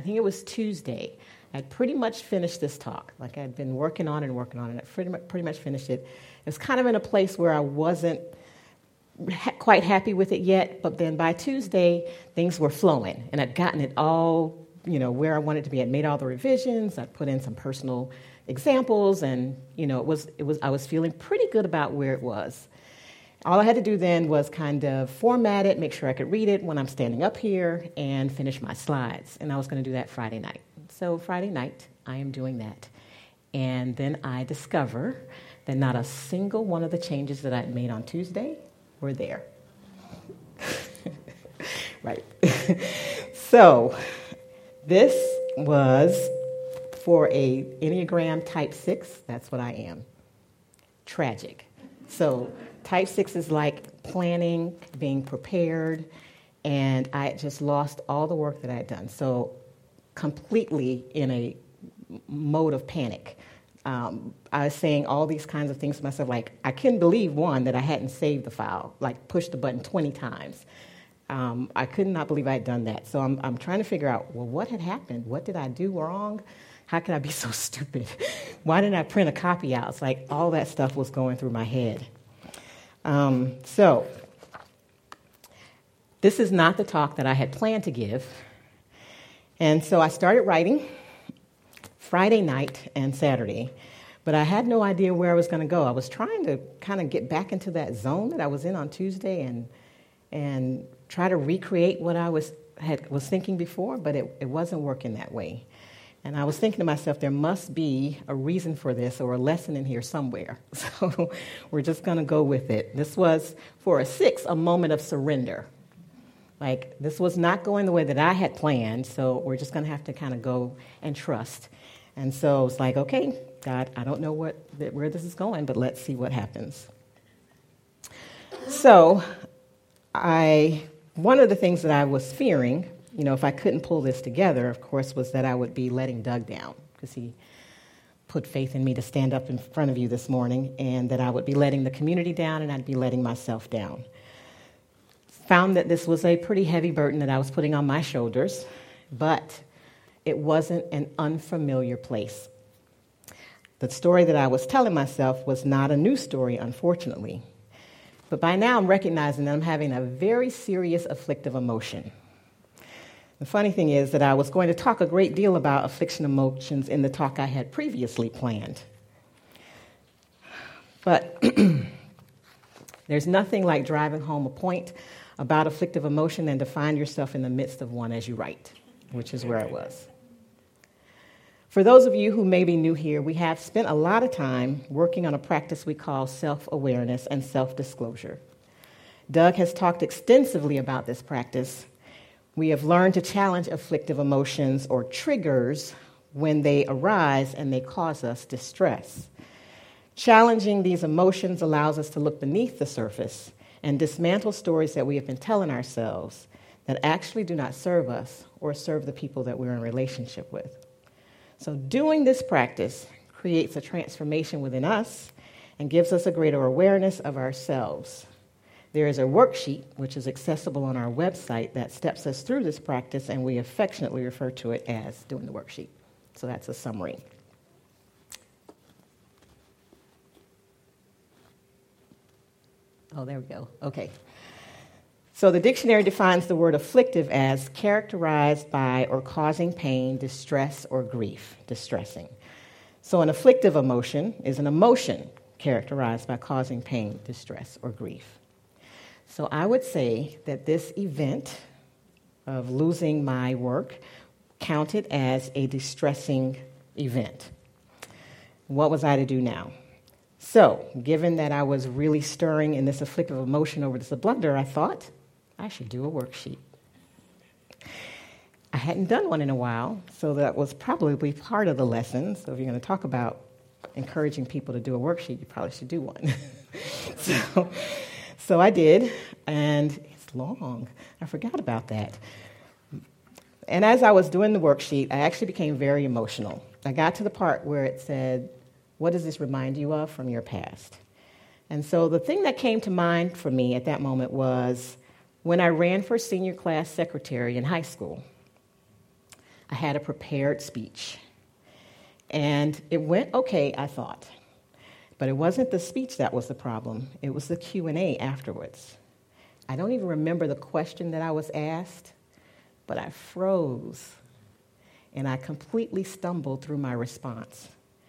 think it was Tuesday. I'd pretty much finished this talk. Like I'd been working on it, and I pretty much finished it. It was kind of in a place where I wasn't quite happy with it yet, but then by Tuesday, things were flowing, and I'd gotten it all, where I wanted it to be. I'd made all the revisions. I'd put in some personal examples, and I was feeling pretty good about where it was. All I had to do then was kind of format it, make sure I could read it when I'm standing up here, and finish my slides. And I was going to do that Friday night. So Friday night, I am doing that. And then I discover that not a single one of the changes that I'd made on Tuesday were there. Right. So this was for a Enneagram Type 6. That's what I am. Tragic. So Type 6 is like planning, being prepared, and I had just lost all the work that I had done. So completely in a mode of panic. I was saying all these kinds of things to myself, like I couldn't believe, one, that I hadn't saved the file, like pushed the button 20 times. I could not believe I had done that. So I'm trying to figure out, well, what had happened? What did I do wrong? How could I be so stupid? Why didn't I print a copy out? It's like all that stuff was going through my head. So this is not the talk that I had planned to give. And so I started writing Friday night and Saturday, but I had no idea where I was going to go. I was trying to kind of get back into that zone that I was in on Tuesday and try to recreate what I was thinking before, but it wasn't working that way. And I was thinking to myself, there must be a reason for this or a lesson in here somewhere. So we're just going to go with it. This was, for a 6, a moment of surrender. Like, this was not going the way that I had planned, so we're just going to have to kind of go and trust. And so it's like, okay, God, I don't know where this is going, but let's see what happens. So one of the things that I was fearing, if I couldn't pull this together, of course, was that I would be letting Doug down, because he put faith in me to stand up in front of you this morning, and that I would be letting the community down and I'd be letting myself down. Found that this was a pretty heavy burden that I was putting on my shoulders, but it wasn't an unfamiliar place. The story that I was telling myself was not a new story, unfortunately. But by now I'm recognizing that I'm having a very serious afflictive emotion. The funny thing is that I was going to talk a great deal about affliction emotions in the talk I had previously planned. But there's nothing like driving home a point about afflictive emotion than to find yourself in the midst of one as you write, which is where I was. For those of you who may be new here, we have spent a lot of time working on a practice we call self-awareness and self-disclosure. Doug has talked extensively about this practice. We have learned to challenge afflictive emotions or triggers when they arise and they cause us distress. Challenging these emotions allows us to look beneath the surface and dismantle stories that we have been telling ourselves that actually do not serve us or serve the people that we're in relationship with. So doing this practice creates a transformation within us and gives us a greater awareness of ourselves. There is a worksheet, which is accessible on our website, that steps us through this practice, and we affectionately refer to it as doing the worksheet. So that's a summary. Oh, there we go. Okay. So the dictionary defines the word afflictive as characterized by or causing pain, distress, or grief, distressing. So an afflictive emotion is an emotion characterized by causing pain, distress, or grief. So I would say that this event of losing my work counted as a distressing event. What was I to do now? So, given that I was really stirring in this afflictive emotion over this blunder, I thought I should do a worksheet. I hadn't done one in a while, so that was probably part of the lesson. So if you're going to talk about encouraging people to do a worksheet, you probably should do one. So I did, and it's long. I forgot about that. And as I was doing the worksheet, I actually became very emotional. I got to the part where it said, what does this remind you of from your past? And so the thing that came to mind for me at that moment was when I ran for senior class secretary in high school. I had a prepared speech. And it went okay, I thought. But it wasn't the speech that was the problem. It was the Q&A afterwards. I don't even remember the question that I was asked, but I froze. And I completely stumbled through my response.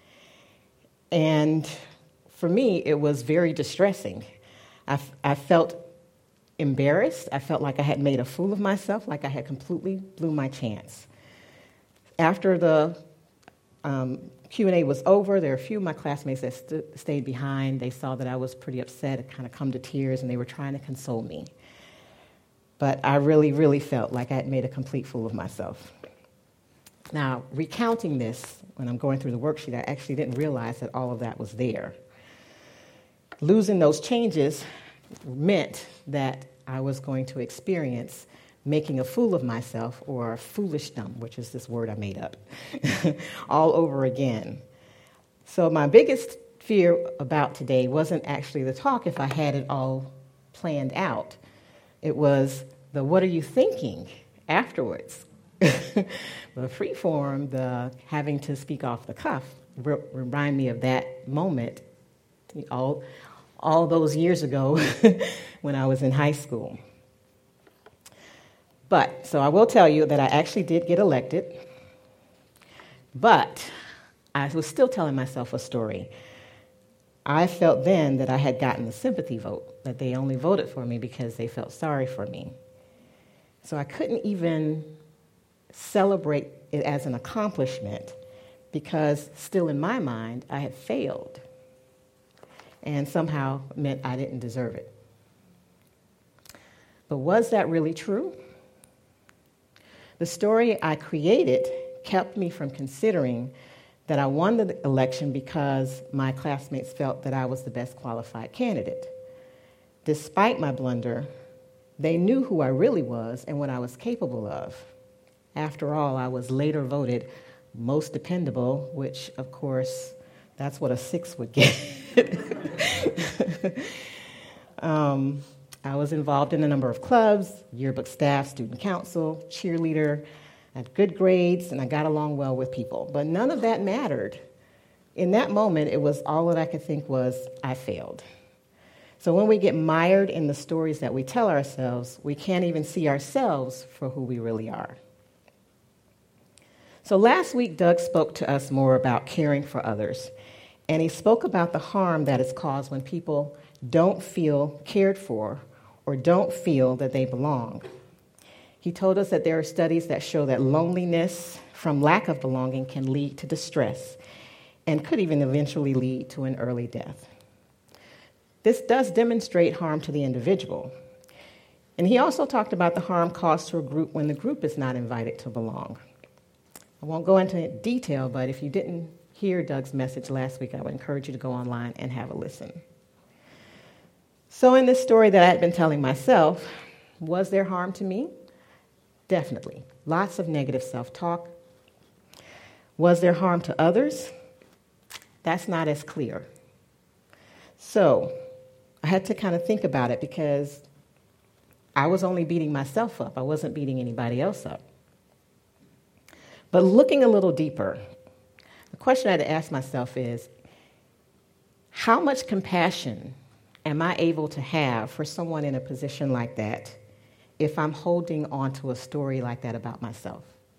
And for me, it was very distressing. I felt embarrassed. I felt like I had made a fool of myself, like I had completely blew my chance. After the Q&A was over, there were a few of my classmates that stayed behind. They saw that I was pretty upset. It kind of come to tears, and they were trying to console me. But I really, really felt like I had made a complete fool of myself. Now, recounting this, when I'm going through the worksheet, I actually didn't realize that all of that was there. Losing those changes meant that I was going to experience making a fool of myself, or foolishdom, which is this word I made up, all over again. So my biggest fear about today wasn't actually the talk if I had it all planned out. It was the what are you thinking afterwards? The free form, the having to speak off the cuff, remind me of that moment all those years ago when I was in high school. But, so I will tell you that I actually did get elected, but I was still telling myself a story. I felt then that I had gotten the sympathy vote, that they only voted for me because they felt sorry for me. So I couldn't even celebrate it as an accomplishment because still in my mind, I had failed and somehow meant I didn't deserve it. But was that really true? The story I created kept me from considering that I won the election because my classmates felt that I was the best qualified candidate. Despite my blunder, they knew who I really was and what I was capable of. After all, I was later voted most dependable, which, of course, that's what a 6 would get. I was involved in a number of clubs, yearbook staff, student council, cheerleader. I had good grades, and I got along well with people. But none of that mattered. In that moment, it was all that I could think was, I failed. So when we get mired in the stories that we tell ourselves, we can't even see ourselves for who we really are. So last week, Doug spoke to us more about caring for others. And he spoke about the harm that is caused when people don't feel cared for or don't feel that they belong. He told us that there are studies that show that loneliness from lack of belonging can lead to distress and could even eventually lead to an early death. This does demonstrate harm to the individual. And he also talked about the harm caused to a group when the group is not invited to belong. I won't go into detail, but if you didn't hear Doug's message last week, I would encourage you to go online and have a listen. So in this story that I had been telling myself, was there harm to me? Definitely. Lots of negative self-talk. Was there harm to others? That's not as clear. So I had to kind of think about it because I was only beating myself up. I wasn't beating anybody else up. But looking a little deeper, the question I had to ask myself is, how much compassion am I able to have for someone in a position like that if I'm holding on to a story like that about myself?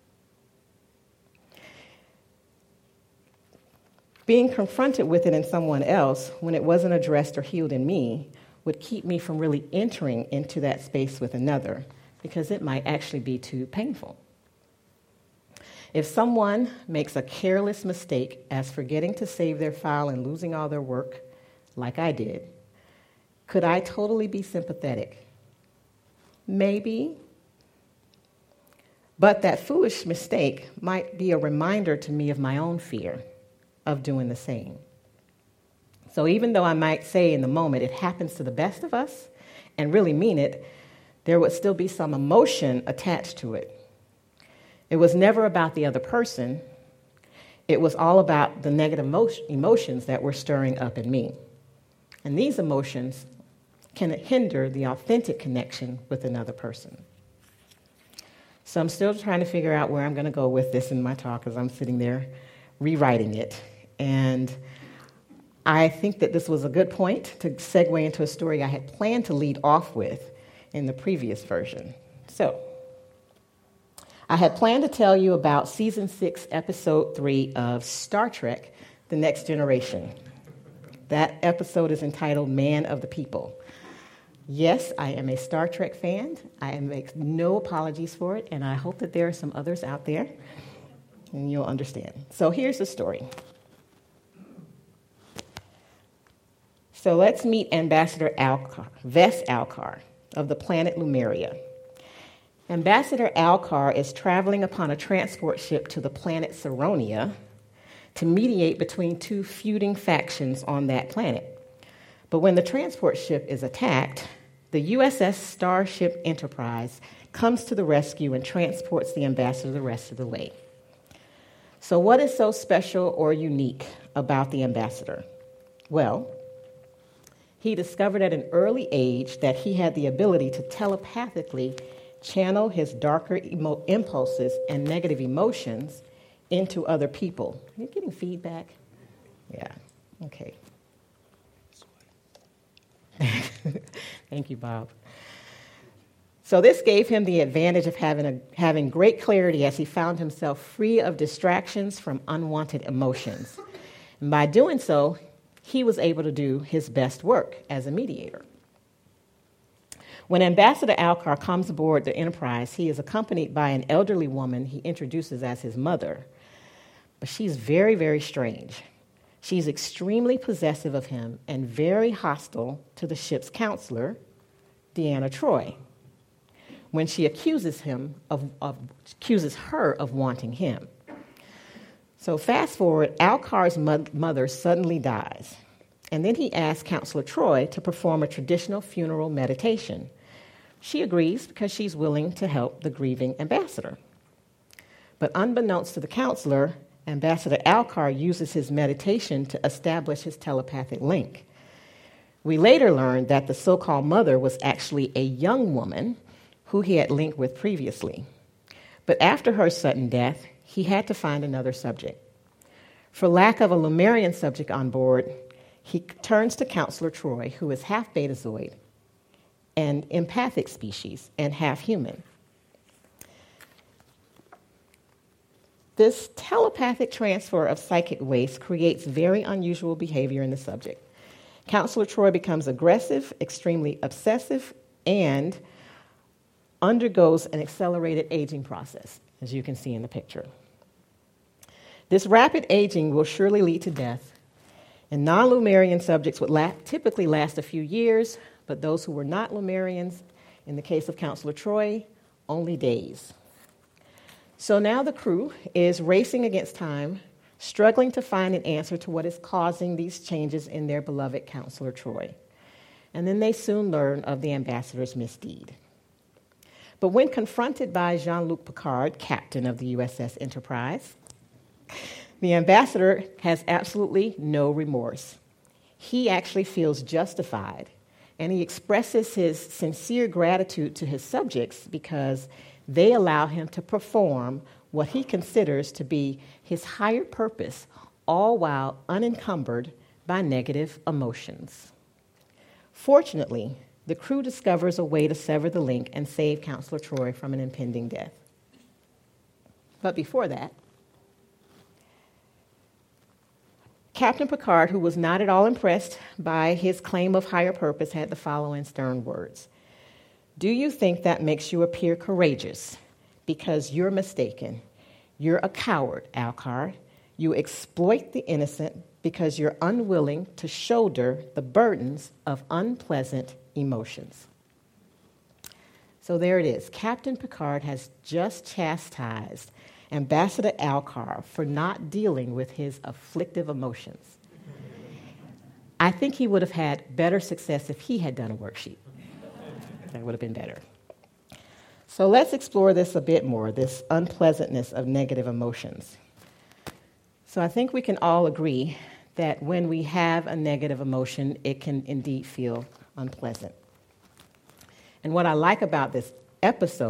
Being confronted with it in someone else when it wasn't addressed or healed in me would keep me from really entering into that space with another because it might actually be too painful. If someone makes a careless mistake as forgetting to save their file and losing all their work, like I did, could I totally be sympathetic? Maybe. But that foolish mistake might be a reminder to me of my own fear of doing the same. So even though I might say in the moment it happens to the best of us and really mean it, there would still be some emotion attached to it. It was never about the other person. It was all about the negative emotions that were stirring up in me. And these emotions can hinder the authentic connection with another person. So I'm still trying to figure out where I'm going to go with this in my talk as I'm sitting there rewriting it. And I think that this was a good point to segue into a story I had planned to lead off with in the previous version. So I had planned to tell you about Season 6, Episode 3 of Star Trek, The Next Generation. That episode is entitled Man of the People. Yes, I am a Star Trek fan. I make no apologies for it, and I hope that there are some others out there, and you'll understand. So here's the story. So let's meet Ambassador Alcar, Ves Alcar, of the planet Lumeria. Ambassador Alcar is traveling upon a transport ship to the planet Saronia to mediate between two feuding factions on that planet. But when the transport ship is attacked, the USS Starship Enterprise comes to the rescue and transports the ambassador the rest of the way. So what is so special or unique about the ambassador? Well, he discovered at an early age that he had the ability to telepathically channel his darker impulses and negative emotions into other people. Are you getting feedback? Yeah, okay. Thank you, Bob. So this gave him the advantage of having great clarity as he found himself free of distractions from unwanted emotions. And by doing so, he was able to do his best work as a mediator. When Ambassador Alcar comes aboard the Enterprise, he is accompanied by an elderly woman he introduces as his mother. But she's very, very strange. She's extremely possessive of him and very hostile to the ship's counselor, Deanna Troi, when she accuses her of wanting him. So fast forward, Alcar's mother suddenly dies, and then he asks Counselor Troi to perform a traditional funeral meditation. She agrees because she's willing to help the grieving ambassador. But unbeknownst to the counselor, Ambassador Alcar uses his meditation to establish his telepathic link. We later learned that the so-called mother was actually a young woman who he had linked with previously. But after her sudden death, he had to find another subject. For lack of a Lumerian subject on board, he turns to Counselor Troi, who is half Betazoid, an empathic species, and half human. This telepathic transfer of psychic waste creates very unusual behavior in the subject. Counselor Troi becomes aggressive, extremely obsessive, and undergoes an accelerated aging process, as you can see in the picture. This rapid aging will surely lead to death, and non-Lumerian subjects would typically last a few years, but those who were not Lumerians, in the case of Counselor Troi, only days. So now the crew is racing against time, struggling to find an answer to what is causing these changes in their beloved Counselor Troi. And then they soon learn of the ambassador's misdeed. But when confronted by Jean-Luc Picard, captain of the USS Enterprise, the ambassador has absolutely no remorse. He actually feels justified, and he expresses his sincere gratitude to his subjects because they allow him to perform what he considers to be his higher purpose, all while unencumbered by negative emotions. Fortunately, the crew discovers a way to sever the link and save Counselor Troi from an impending death. But before that, Captain Picard, who was not at all impressed by his claim of higher purpose, had the following stern words. "Do you think that makes you appear courageous? Because you're mistaken. You're a coward, Alcar. You exploit the innocent because you're unwilling to shoulder the burdens of unpleasant emotions." So there it is. Captain Picard has just chastised Ambassador Alcar for not dealing with his afflictive emotions. I think he would have had better success if he had done a worksheet. That would have been better. So let's explore this a bit more, this unpleasantness of negative emotions. So I think we can all agree that when we have a negative emotion, it can indeed feel unpleasant. And what I like about this episode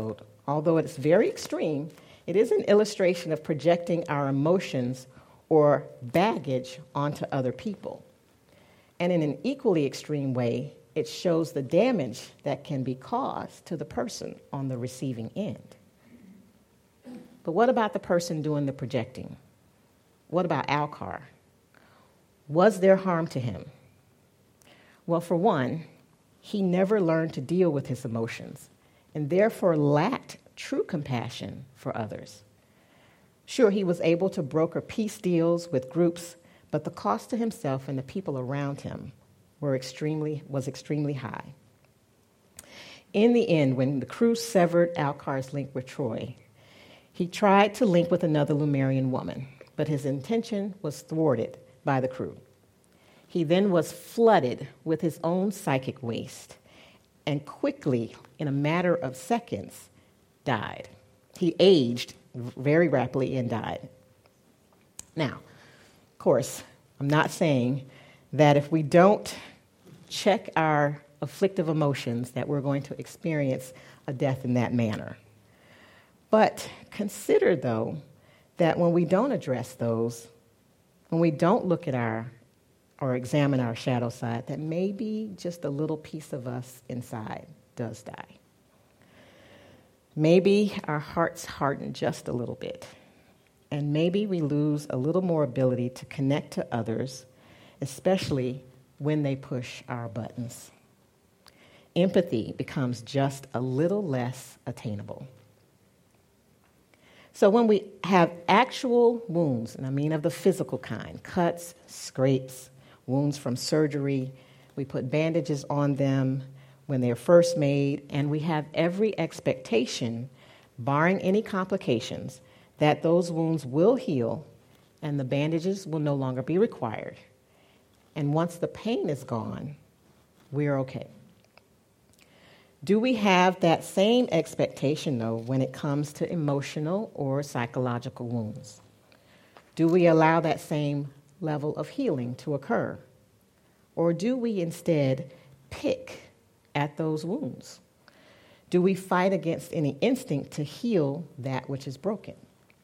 although it's very extreme, it is an illustration of projecting our emotions or baggage onto other people. And in an equally extreme way, it shows the damage that can be caused to the person on the receiving end. But what about the person doing the projecting? What about Alcar? Was there harm to him? Well, for one, he never learned to deal with his emotions and therefore lacked true compassion for others. Sure, he was able to broker peace deals with groups, but the cost to himself and the people around him was extremely high. In the end, when the crew severed Alcar's link with Troy, he tried to link with another Lemurian woman, but his intention was thwarted by the crew. He then was flooded with his own psychic waste and quickly, in a matter of seconds, died. He aged very rapidly and died. Now, of course, I'm not saying that if we don't check our afflictive emotions that we're going to experience a death in that manner. But consider, though, that when we don't address those, when we don't look at or examine our shadow side, that maybe just a little piece of us inside does die. Maybe our hearts harden just a little bit, and maybe we lose a little more ability to connect to others, especially when they push our buttons. Empathy becomes just a little less attainable. So when we have actual wounds, and I mean of the physical kind, cuts, scrapes, wounds from surgery, we put bandages on them when they're first made, and we have every expectation, barring any complications, that those wounds will heal and the bandages will no longer be required. And once the pain is gone, we're okay. Do we have that same expectation, though, when it comes to emotional or psychological wounds? Do we allow that same level of healing to occur? Or do we instead pick at those wounds? Do we fight against any instinct to heal that which is broken?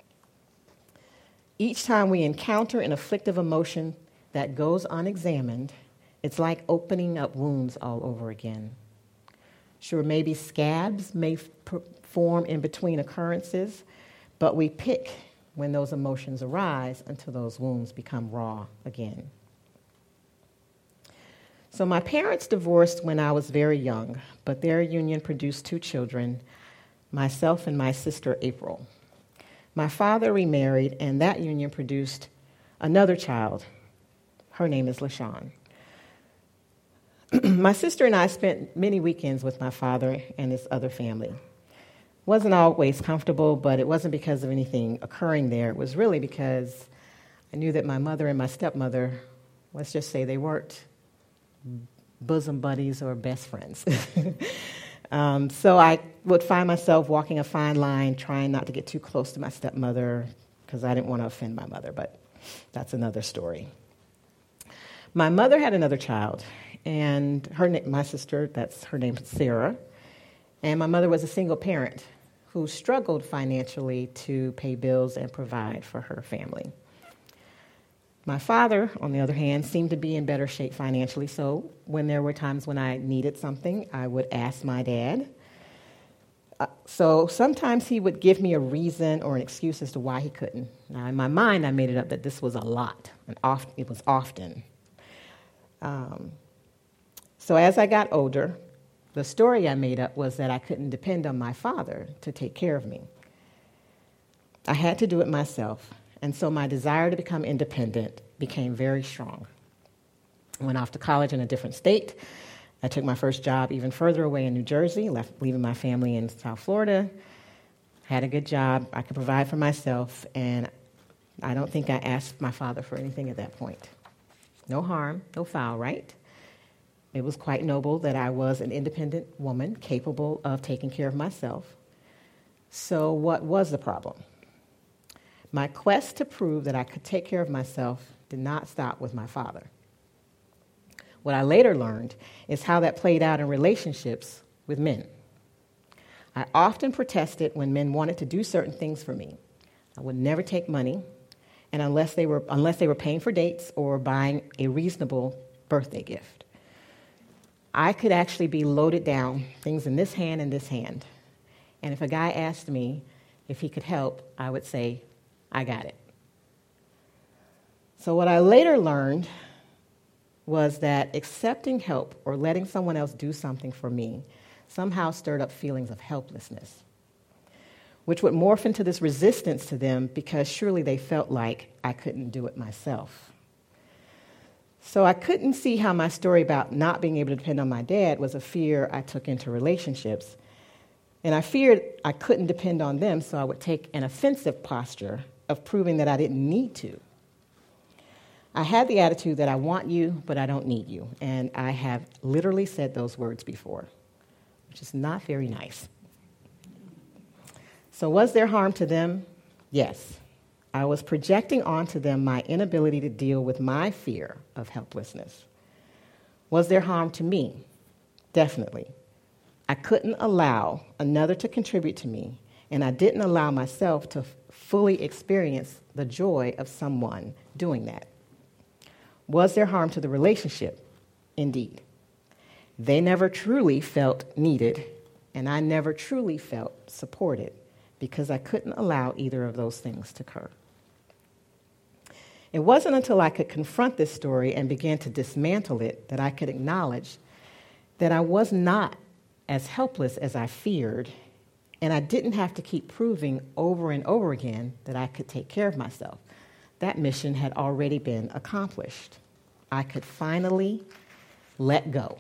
Each time we encounter an afflictive emotion that goes unexamined, it's like opening up wounds all over again. Sure, maybe scabs may form in between occurrences, but we pick when those emotions arise until those wounds become raw again. So my parents divorced when I was very young, but their union produced 2 children, myself and my sister April. My father remarried, and that union produced another child. Her name is LaShawn. My sister and I spent many weekends with my father and his other family. Wasn't always comfortable, but it wasn't because of anything occurring there. It was really because I knew that my mother and my stepmother, let's just say they weren't bosom buddies or best friends. So I would find myself walking a fine line, trying not to get too close to my stepmother because I didn't want to offend my mother, but that's another story. My mother had another child, and my sister, her name is Sarah, and my mother was a single parent who struggled financially to pay bills and provide for her family. My father, on the other hand, seemed to be in better shape financially, so when there were times when I needed something, I would ask my dad. So sometimes he would give me a reason or an excuse as to why he couldn't. Now, in my mind, I made it up that this was a lot, and it was often. So as I got older, the story I made up was that I couldn't depend on my father to take care of me. I had to do it myself, and so my desire to become independent became very strong. I went off to college in a different state. I took my first job even further away in New Jersey, leaving my family in South Florida. Had a good job. I could provide for myself, and I don't think I asked my father for anything at that point. No harm, no foul, right? It was quite noble that I was an independent woman capable of taking care of myself. So what was the problem? My quest to prove that I could take care of myself did not stop with my father. What I later learned is how that played out in relationships with men. I often protested when men wanted to do certain things for me. I would never take money, and unless they were paying for dates or buying a reasonable birthday gift. I could actually be loaded down, things in this hand and this hand. And if a guy asked me if he could help, I would say, I got it. So what I later learned was that accepting help or letting someone else do something for me somehow stirred up feelings of helplessness, which would morph into this resistance to them because surely they felt like I couldn't do it myself. So I couldn't see how my story about not being able to depend on my dad was a fear I took into relationships. And I feared I couldn't depend on them, so I would take an offensive posture of proving that I didn't need to. I had the attitude that I want you, but I don't need you. And I have literally said those words before, which is not very nice. So was there harm to them? Yes. I was projecting onto them my inability to deal with my fear of helplessness. Was there harm to me? Definitely. I couldn't allow another to contribute to me, and I didn't allow myself to fully experience the joy of someone doing that. Was there harm to the relationship? Indeed. They never truly felt needed, and I never truly felt supported because I couldn't allow either of those things to occur. It wasn't until I could confront this story and begin to dismantle it that I could acknowledge that I was not as helpless as I feared, and I didn't have to keep proving over and over again that I could take care of myself. That mission had already been accomplished. I could finally let go.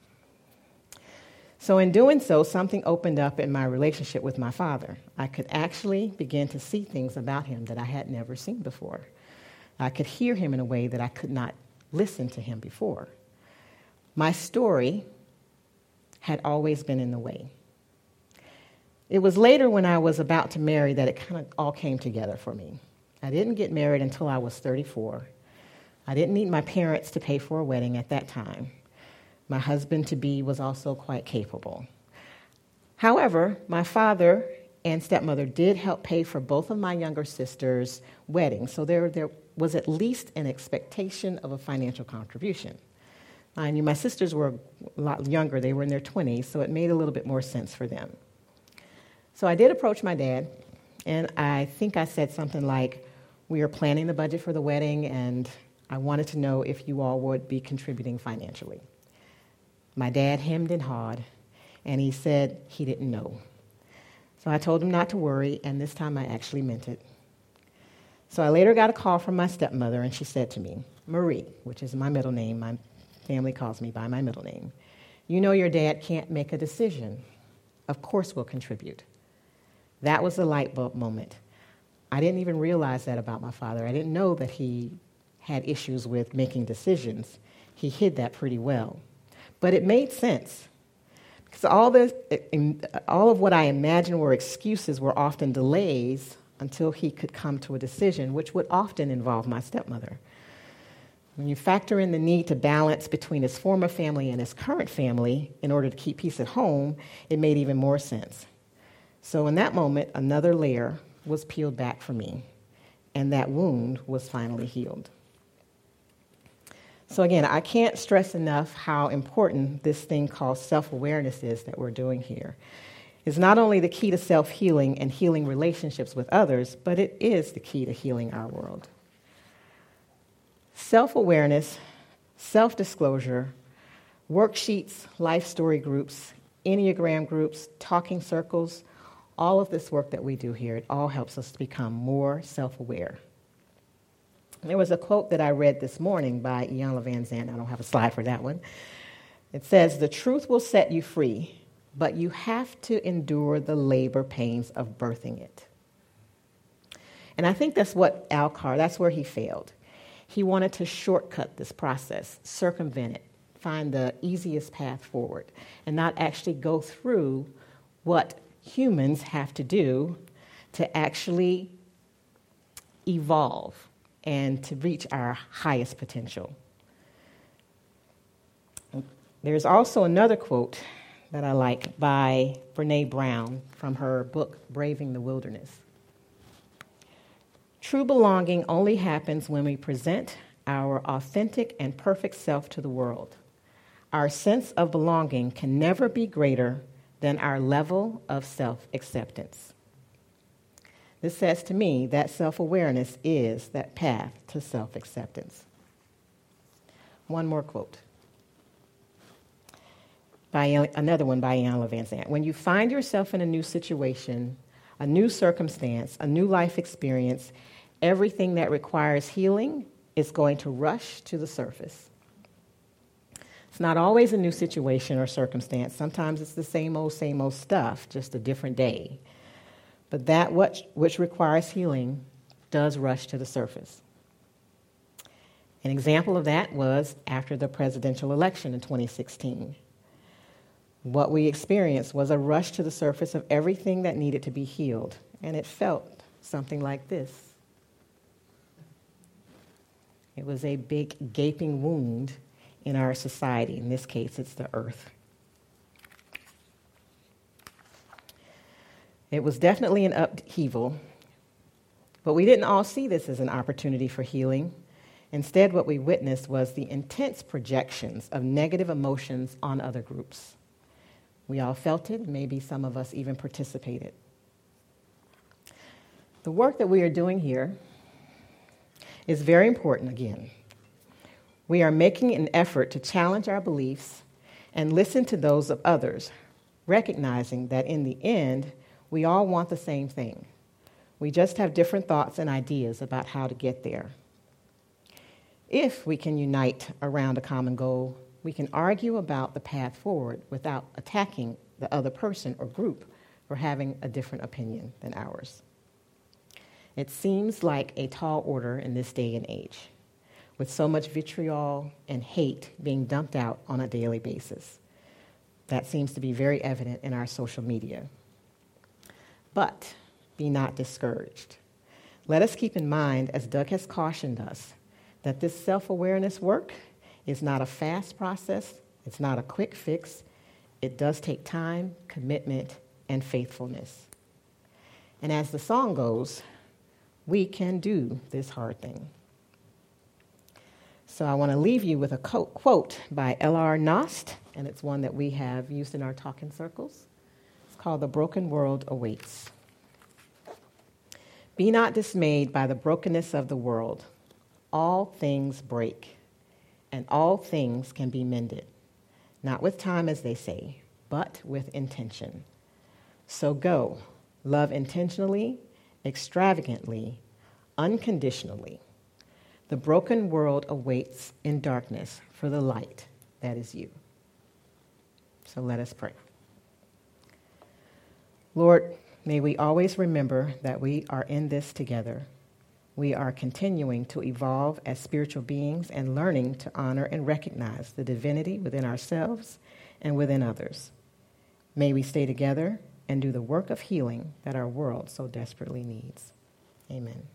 So in doing so, something opened up in my relationship with my father. I could actually begin to see things about him that I had never seen before. I could hear him in a way that I could not listen to him before. My story had always been in the way. It was later when I was about to marry that it kind of all came together for me. I didn't get married until I was 34. I didn't need my parents to pay for a wedding at that time. My husband-to-be was also quite capable. However, my father and stepmother did help pay for both of my younger sisters' weddings, so there was at least an expectation of a financial contribution. I knew my sisters were a lot younger. They were in their 20s, so it made a little bit more sense for them. So I did approach my dad, and I think I said something like, we are planning the budget for the wedding, and I wanted to know if you all would be contributing financially. My dad hemmed and hawed, and he said he didn't know. So I told him not to worry, and this time I actually meant it. So I later got a call from my stepmother, and she said to me, Marie, which is my middle name, my family calls me by my middle name, you know your dad can't make a decision. Of course we'll contribute. That was the light bulb moment. I didn't even realize that about my father. I didn't know that he had issues with making decisions. He hid that pretty well. But it made sense. Because all of what I imagined were excuses were often delays until he could come to a decision, which would often involve my stepmother. When you factor in the need to balance between his former family and his current family in order to keep peace at home, it made even more sense. So in that moment, another layer was peeled back for me, and that wound was finally healed. So again, I can't stress enough how important this thing called self-awareness is that we're doing here. It's not only the key to self-healing and healing relationships with others, but it is the key to healing our world. Self-awareness, self-disclosure, worksheets, life story groups, Enneagram groups, talking circles, all of this work that we do here, it all helps us to become more self-aware. There was a quote that I read this morning by Iyanla Vanzant. I don't have a slide for that one. It says, the truth will set you free, but you have to endure the labor pains of birthing it. And I think that's what that's where he failed. He wanted to shortcut this process, circumvent it, find the easiest path forward, and not actually go through what humans have to do to actually evolve and to reach our highest potential. There's also another quote that I like by Brene Brown from her book, Braving the Wilderness. True belonging only happens when we present our authentic and perfect self to the world. Our sense of belonging can never be greater than our level of self-acceptance. This says to me that self-awareness is that path to self-acceptance. One more quote. Another one by Iyanla Vanzant. When you find yourself in a new situation, a new circumstance, a new life experience, everything that requires healing is going to rush to the surface. It's not always a new situation or circumstance. Sometimes it's the same old stuff, just a different day. But that which requires healing does rush to the surface. An example of that was after the presidential election in 2016. What we experienced was a rush to the surface of everything that needed to be healed, and it felt something like this. It was a big gaping wound in our society. In this case, it's the earth. It was definitely an upheaval, but we didn't all see this as an opportunity for healing. Instead, what we witnessed was the intense projections of negative emotions on other groups. We all felt it, maybe some of us even participated. The work that we are doing here is very important again. We are making an effort to challenge our beliefs and listen to those of others, recognizing that in the end, we all want the same thing. We just have different thoughts and ideas about how to get there. If we can unite around a common goal, we can argue about the path forward without attacking the other person or group for having a different opinion than ours. It seems like a tall order in this day and age, with so much vitriol and hate being dumped out on a daily basis. That seems to be very evident in our social media. But be not discouraged. Let us keep in mind, as Doug has cautioned us, that this self-awareness work is not a fast process. It's not a quick fix. It does take time, commitment, and faithfulness. And as the song goes, we can do this hard thing. So I want to leave you with a quote by L.R. Knost, and it's one that we have used in our talking circles. It's called "The Broken World Awaits." Be not dismayed by the brokenness of the world. All things break, and all things can be mended, not with time, as they say, but with intention. So go, love intentionally, extravagantly, unconditionally. The broken world awaits in darkness for the light that is you. So let us pray. Lord, may we always remember that we are in this together. We are continuing to evolve as spiritual beings and learning to honor and recognize the divinity within ourselves and within others. May we stay together and do the work of healing that our world so desperately needs. Amen.